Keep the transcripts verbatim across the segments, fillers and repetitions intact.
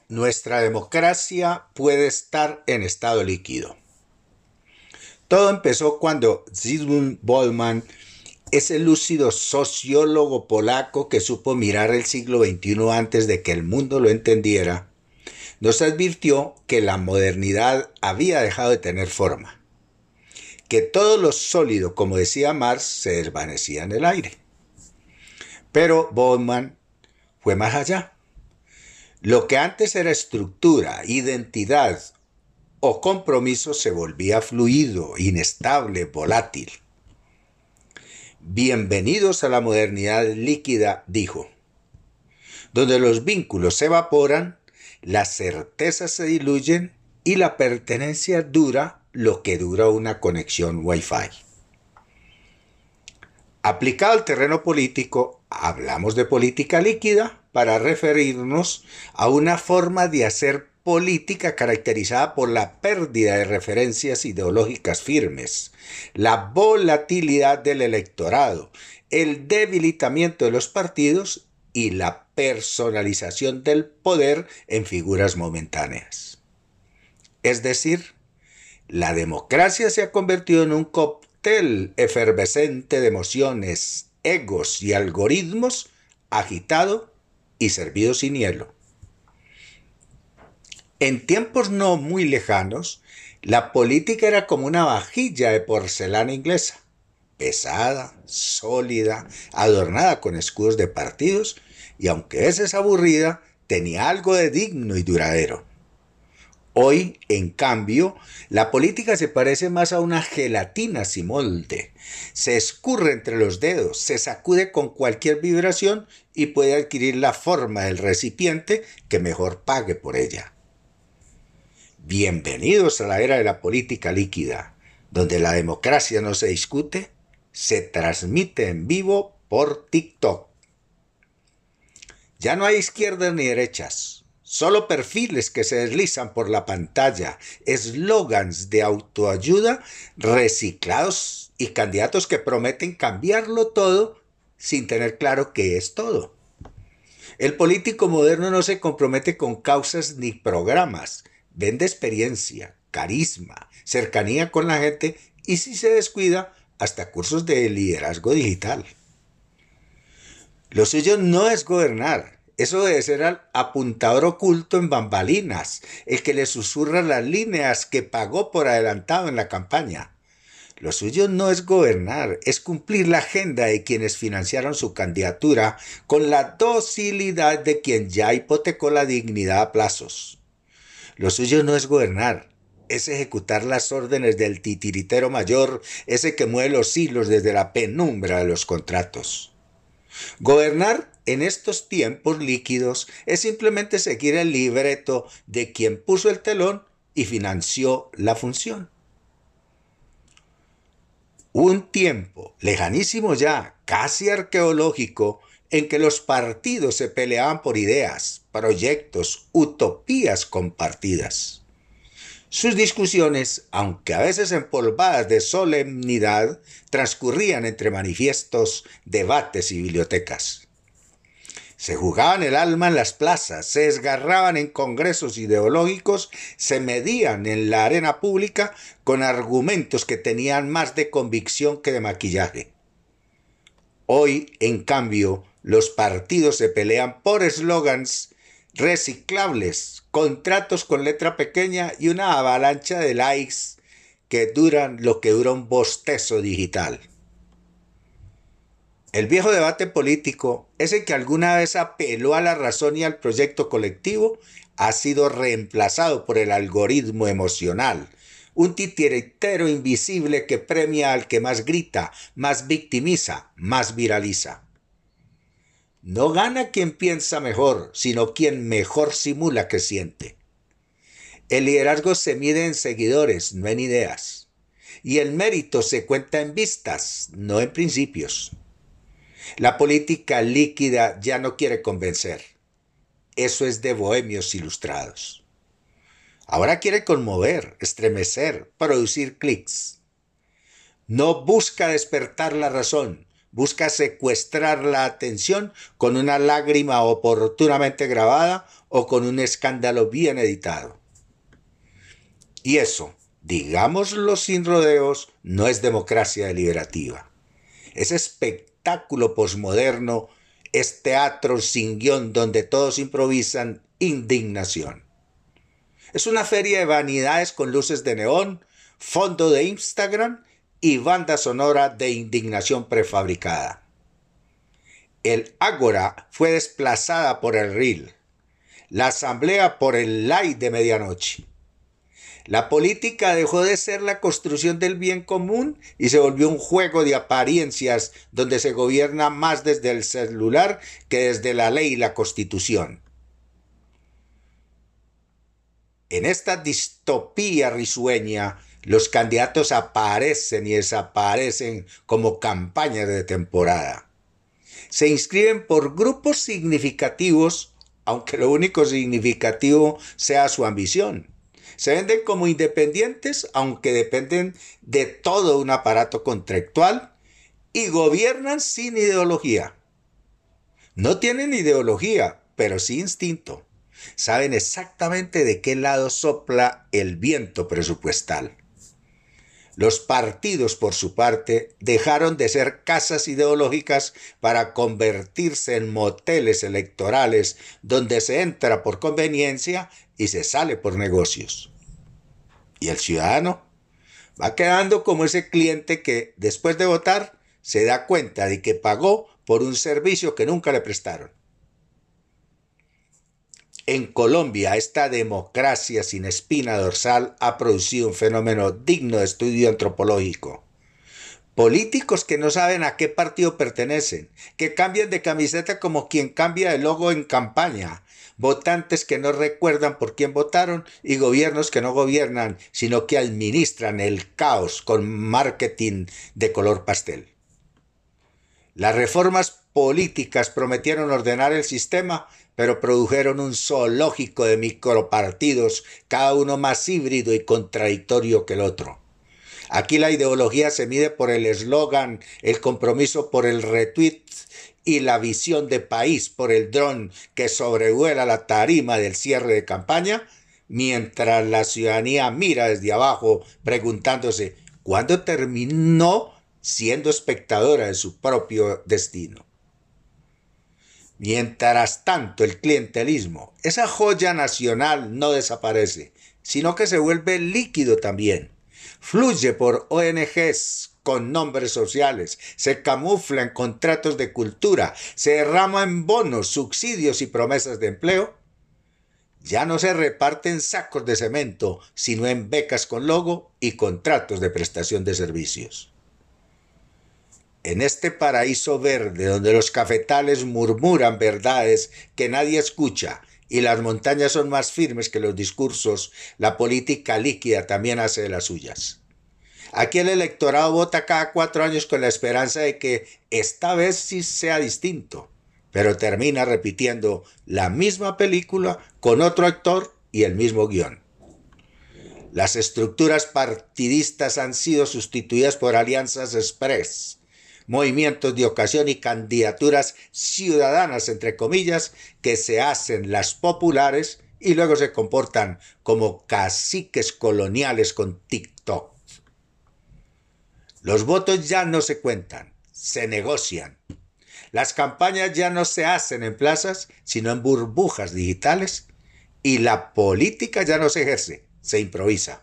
Nuestra democracia puede estar en estado líquido. Todo empezó cuando Zygmunt Bauman, ese lúcido sociólogo polaco que supo mirar el siglo veintiuno antes de que el mundo lo entendiera, nos advirtió que la modernidad había dejado de tener forma, que todo lo sólido, como decía Marx, se desvanecía en el aire. Pero Bauman fue más allá. Lo que antes era estructura, identidad o compromiso se volvía fluido, inestable, volátil. Bienvenidos a la modernidad líquida, dijo, donde los vínculos se evaporan, las certezas se diluyen y la pertenencia dura lo que dura una conexión Wi-Fi. Aplicado al terreno político, hablamos de política líquida para referirnos a una forma de hacer política caracterizada por la pérdida de referencias ideológicas firmes, la volatilidad del electorado, el debilitamiento de los partidos y la personalización del poder en figuras momentáneas. Es decir, la democracia se ha convertido en un cóctel efervescente de emociones, egos y algoritmos, agitado y servido sin hielo. En tiempos no muy lejanos, la política era como una vajilla de porcelana inglesa, pesada, sólida, adornada con escudos de partidos y aunque a veces aburrida, tenía algo de digno y duradero. Hoy, en cambio, la política se parece más a una gelatina sin molde. Se escurre entre los dedos, se sacude con cualquier vibración y puede adquirir la forma del recipiente que mejor pague por ella. Bienvenidos a la era de la política líquida, donde la democracia no se discute, se transmite en vivo por TikTok. Ya no hay izquierdas ni derechas, solo perfiles que se deslizan por la pantalla, eslogans de autoayuda reciclados y candidatos que prometen cambiarlo todo sin tener claro qué es todo. El político moderno no se compromete con causas ni programas, vende experiencia, carisma, cercanía con la gente y si se descuida, hasta cursos de liderazgo digital. Lo suyo no es gobernar, eso debe ser al apuntador oculto en bambalinas, el que le susurra las líneas que pagó por adelantado en la campaña. Lo suyo no es gobernar, es cumplir la agenda de quienes financiaron su candidatura con la docilidad de quien ya hipotecó la dignidad a plazos. Lo suyo no es gobernar, es ejecutar las órdenes del titiritero mayor, ese que mueve los hilos desde la penumbra de los contratos. Gobernar en estos tiempos líquidos es simplemente seguir el libreto de quien puso el telón y financió la función. Hubo un tiempo, lejanísimo ya, casi arqueológico, en que los partidos se peleaban por ideas, proyectos, utopías compartidas. Sus discusiones, aunque a veces empolvadas de solemnidad, transcurrían entre manifiestos, debates y bibliotecas. Se jugaban el alma en las plazas, se desgarraban en congresos ideológicos, se medían en la arena pública con argumentos que tenían más de convicción que de maquillaje. Hoy, en cambio, los partidos se pelean por eslogans reciclables, contratos con letra pequeña y una avalancha de likes que duran lo que dura un bostezo digital. El viejo debate político, ese que alguna vez apeló a la razón y al proyecto colectivo, ha sido reemplazado por el algoritmo emocional, un titiritero invisible que premia al que más grita, más victimiza, más viraliza. No gana quien piensa mejor, sino quien mejor simula que siente. El liderazgo se mide en seguidores, no en ideas. Y el mérito se cuenta en vistas, no en principios. La política líquida ya no quiere convencer. Eso es de bohemios ilustrados. Ahora quiere conmover, estremecer, producir clics. No busca despertar la razón, busca secuestrar la atención con una lágrima oportunamente grabada o con un escándalo bien editado. Y eso, digámoslo sin rodeos, no es democracia deliberativa. Es espectáculo posmoderno, es teatro sin guión donde todos improvisan indignación. Es una feria de vanidades con luces de neón, fondo de Instagram y banda sonora de indignación prefabricada. El Ágora fue desplazada por el Reel, la asamblea por el live de medianoche. La política dejó de ser la construcción del bien común y se volvió un juego de apariencias donde se gobierna más desde el celular que desde la ley y la Constitución. En esta distopía risueña, los candidatos aparecen y desaparecen como campañas de temporada. Se inscriben por grupos significativos, aunque lo único significativo sea su ambición. Se venden como independientes, aunque dependen de todo un aparato contractual, y gobiernan sin ideología. No tienen ideología, pero sí instinto. Saben exactamente de qué lado sopla el viento presupuestal. Los partidos, por su parte, dejaron de ser casas ideológicas para convertirse en moteles electorales donde se entra por conveniencia y se sale por negocios. ¿Y el ciudadano? Va quedando como ese cliente que, después de votar, se da cuenta de que pagó por un servicio que nunca le prestaron. En Colombia, esta democracia sin espina dorsal ha producido un fenómeno digno de estudio antropológico. Políticos que no saben a qué partido pertenecen, que cambian de camiseta como quien cambia de logo en campaña, votantes que no recuerdan por quién votaron y gobiernos que no gobiernan, sino que administran el caos con marketing de color pastel. Las reformas políticas prometieron ordenar el sistema, pero produjeron un zoológico de micropartidos, cada uno más híbrido y contradictorio que el otro. Aquí la ideología se mide por el eslogan, el compromiso por el retweet y la visión de país por el dron que sobrevuela la tarima del cierre de campaña, mientras la ciudadanía mira desde abajo preguntándose ¿cuándo terminó siendo espectadora de su propio destino? Mientras tanto, el clientelismo, esa joya nacional, no desaparece, sino que se vuelve líquido también. Fluye por O N Ges con nombres sociales, se camufla en contratos de cultura, se derrama en bonos, subsidios y promesas de empleo. Ya no se reparten sacos de cemento, sino en becas con logo y contratos de prestación de servicios. En este paraíso verde donde los cafetales murmuran verdades que nadie escucha y las montañas son más firmes que los discursos, la política líquida también hace de las suyas. Aquí el electorado vota cada cuatro años con la esperanza de que esta vez sí sea distinto, pero termina repitiendo la misma película con otro actor y el mismo guión. Las estructuras partidistas han sido sustituidas por alianzas express, movimientos de ocasión y candidaturas ciudadanas, entre comillas, que se hacen las populares y luego se comportan como caciques coloniales con TikTok. Los votos ya no se cuentan, se negocian. Las campañas ya no se hacen en plazas, sino en burbujas digitales, y la política ya no se ejerce, se improvisa.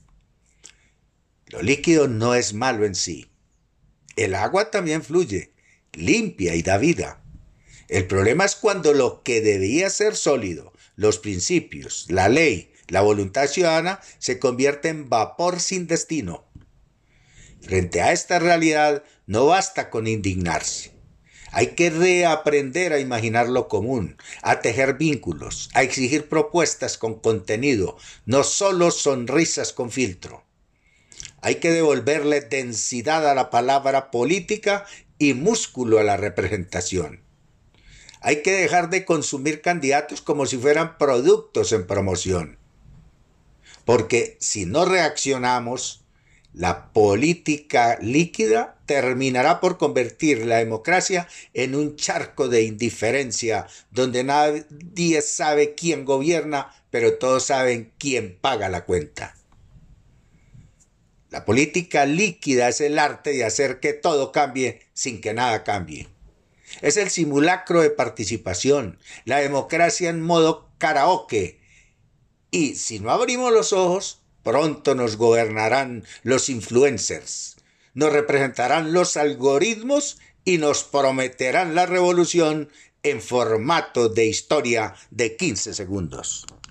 Lo líquido no es malo en sí. El agua también fluye, limpia y da vida. El problema es cuando lo que debía ser sólido, los principios, la ley, la voluntad ciudadana, se convierte en vapor sin destino. Frente a esta realidad, no basta con indignarse. Hay que reaprender a imaginar lo común, a tejer vínculos, a exigir propuestas con contenido, no solo sonrisas con filtro. Hay que devolverle densidad a la palabra política y músculo a la representación. Hay que dejar de consumir candidatos como si fueran productos en promoción. Porque si no reaccionamos, La política líquida terminará por convertir la democracia en un charco de indiferencia donde nadie sabe quién gobierna, pero todos saben quién paga la cuenta. La política líquida es el arte de hacer que todo cambie sin que nada cambie. Es el simulacro de participación, la democracia en modo karaoke. Y si no abrimos los ojos, pronto nos gobernarán los influencers, nos representarán los algoritmos y nos prometerán la revolución en formato de historia de quince segundos.